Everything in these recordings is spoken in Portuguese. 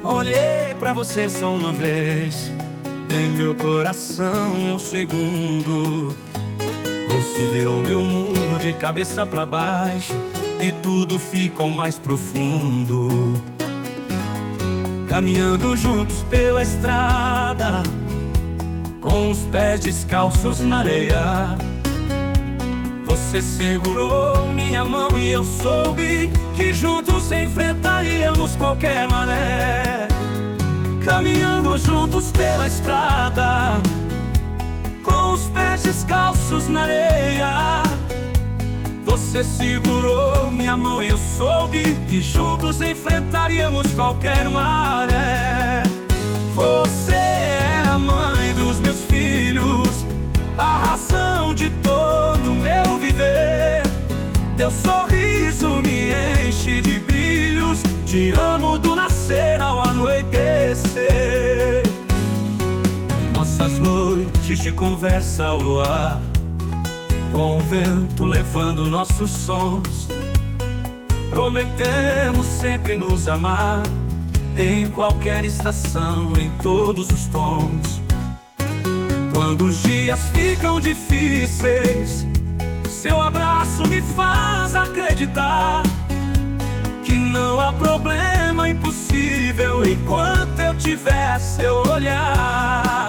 Olhei pra você só uma vez, em meu coração um segundo. Você virou meu mundo de cabeça pra baixo, e tudo ficou mais profundo. Caminhando juntos pela estrada, com os pés descalços na areia, você segurou minha mão e eu soube que juntos enfrentaríamos qualquer maré. Caminhando juntos pela estrada, com os pés descalços na areia, você segurou minha mão e eu soube que juntos enfrentaríamos qualquer maré. Você é a mãe dos meus filhos, a razão de todo o meu viver. Teu sorriso me enche de brilhos, te amo do nascer ao anoitecer. Nossas noites de conversa ao luar, com o vento levando nossos sons, prometemos sempre nos amar, em qualquer estação, em todos os tons. Quando os dias ficam difíceis, seu abraço me faz acreditar que não há problema impossível enquanto eu tiver seu olhar.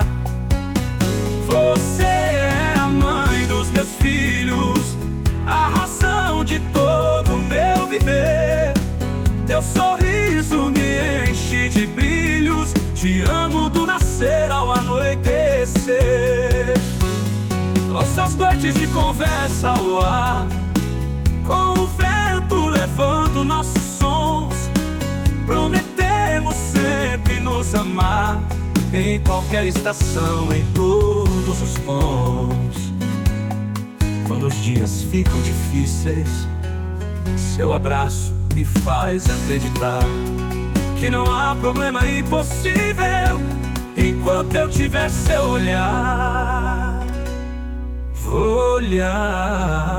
Você é a mãe dos meus filhos, a razão de todo o meu viver. Teu sorriso me enche de brilhos, te amo do nascer ao anoitecer. Nossas noites de conversa ao luar, com o vento levando nossos sons, prometemos sempre nos amar, em qualquer estação, em todos os pontos. Quando os dias ficam difíceis, seu abraço me faz acreditar que não há problema impossível enquanto eu tiver seu olhar. Olhar.